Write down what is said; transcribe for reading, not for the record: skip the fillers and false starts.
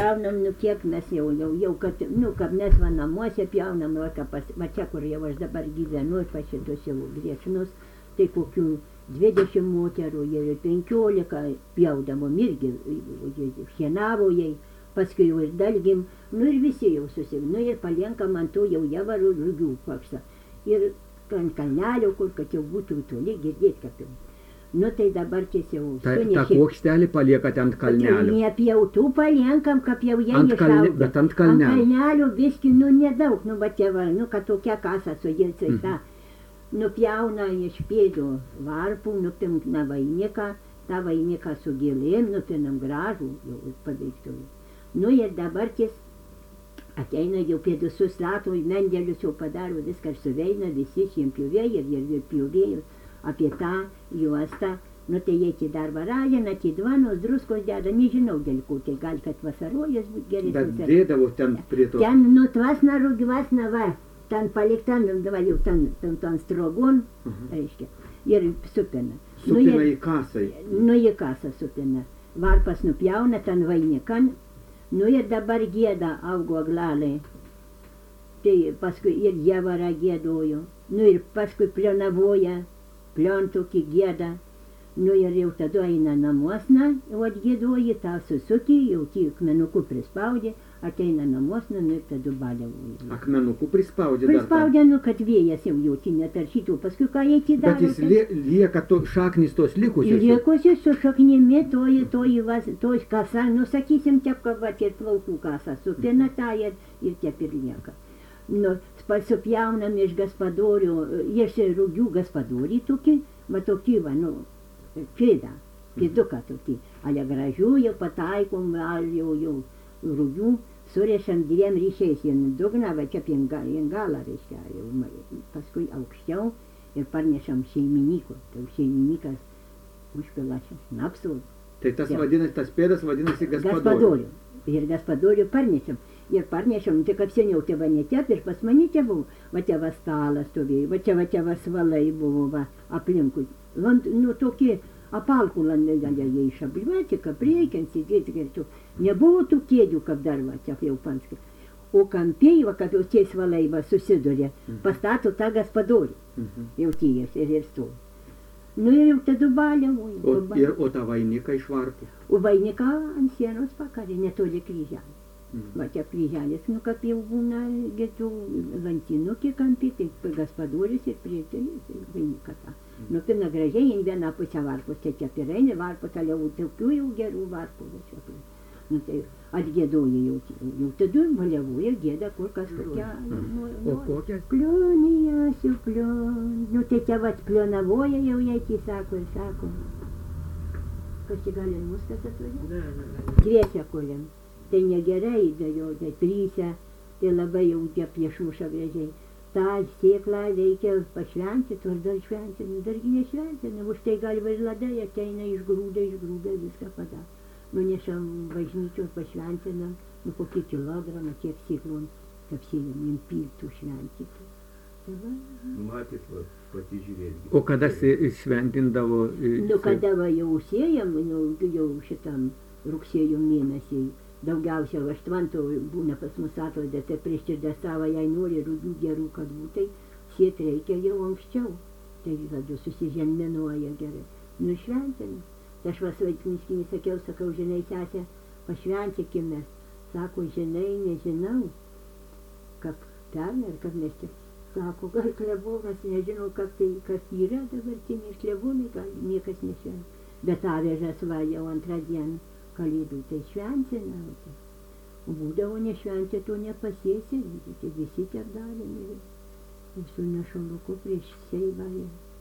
pjaunam, kiek mes jau kad, kad mes va namuose pjaunam, va čia, kur jau aš dabar gyvenu, va šitos jau Griežnos, tai kokių 20 moterų ir 15 pjaudavom irgi, šienavo jai, paskui jau ir dalgim, ir visi jau ir paliekam ant to jau javarų rugių pakštą. Ir ant kalnelio, kur kad jau būtų toli girdėt, kad jau. Tai dabar tiesiog Ta kuokštelį paliekate ant kalnelio. Nepjautų paliekam, kad jau jie išauga. Bet ant kalnelio. Ant kalnelio viski, nedaug, bet tėva, kad tokia kasa sudėlca į tą. Nupjauna iš pėdų varpų, nupimna vainiką, tą vainiką su gėlėm, nupinam gražų, jau paveiktojų. Ir dabar ties ateina jau pėdus sustato, mendelius jau padaro, viską suveina, visi šiempjuvėjai ir pjuvėjai apie tą juostą. Tai jie dar varajina, dvanos, druskos deda, nežinau dėl ko, tai gal kad vasarojas būt geresnis. Bet dėdavo ten prie to. Ten nutvasna, rugvasna, va. Ten palikta, jau ten strogon, reiškia, ir supina. Supina į kasą. Į kasą supina. Varpas nupjauna, ten vainikan, ir dabar gieda augo aglalai. Tai paskui ir javarą giedojo, ir paskui plionavoja, pliontokį gieda, ir jau tada eina namuosna, jau atgiedoji, tą susukį, jau akmenukų prispaudė, ateina namuosna, ir tada baliavoja. Akmenukų prispaudė dar? Prispaudė, kad vėjas jau jauti netaršytų, paskui ką eiti daro. Bet jis lieka šaknis tos likusios? Likusios su šaknimi, toj kasa, sakysim, tiek, kad ir plaukų kasa, supina tą ir tiek ir lieka. Supjaunam iš gaspadorių, iš rugių gaspadorį tokį, va tokį, pėduką tokį, ale gražių jau pataikom, jau rugių, surišam 2 ryšiais, į dugną, va čia į galą, reiškia, paskui aukščiau ir parnešam šeiminyko, tai šeiminykas užpila šnapsų. Tai tas pėdas vadinasi gaspadorių. Ir gaspadorių parnešam. Ir parnešam, tai kaip seniau tėva netep, ir pas mane tėvau, va tėva stalas stovėjo, va tėva svalai buvo, va, aplinkui. Tokie apalkų landai jie išabliuoti, kaip reikiant, sėdėti gerčiau. Nebuvo tų kėdžių, kaip dar, va, čia jau panskai. O kampiai, va, kaip jau tie svalai, va, susidurė, pastato tą gaspadorių, jau tijas ir stovi. Ir jau tada baliavo. O tą vainiką iš varpų? O vainiką ant sienos pakarė, netoli kryželį. Va čia kryželis, kaip jau būna getų lantinukį kampį, tai gaspadoris ir prie tai vainiką tą. Nupina gražiai, į vieną pusę varpus, tai čia pirainė varpus, ale tokių jau gerų varpų. Tai atgėdoja jau tada baliavoja, gėda kur kas kokia. O kokia? Plioniasiu, tai čia vat plionavoja jau jai, tai sako. Kas čia gali muskas atvažiuoti? Dviese kuriam. Tai negerai, tai trysia, tai labai jau piešmuša gražiai. Ta sėklą reikia pašventi, ar dar šventi, dargi nešventi, už tai galva ir ladai ateina išgrūda, viską padaro. Nunešam bažnyčios pašventinam, kokį kilogramą, tiek sėklon, kapsėjom, impiltų šventyti. Matys, pati žiūrėti. O kada šventindavo? Kada jau sėjam, jau šitam rugsėjo mėnesį. Daugiausia vaštvanto būna pas mus atrodė, tai prieš širdę savo, jei nori rugių gerų, kad būtai, sėt reikia jau anksčiau. Tai žodžiu, susižemminuoja gerai. Šventinam. Tai aš Vaikniškinį sakau, žinai, sesė, pašventikime. Sako, žinai, nežinau, kaip pernai ar kaip mes čia. Sako, gal klebonas, nežinau, kas yra dabartiniai klebonai, gal niekas nešventi. Bet avežas va jau antrą dieną. Kalėdų tai šventina, būdavo nešventė, to nepasėsi, visi tiek darėme, su nešaluku prieš seivą.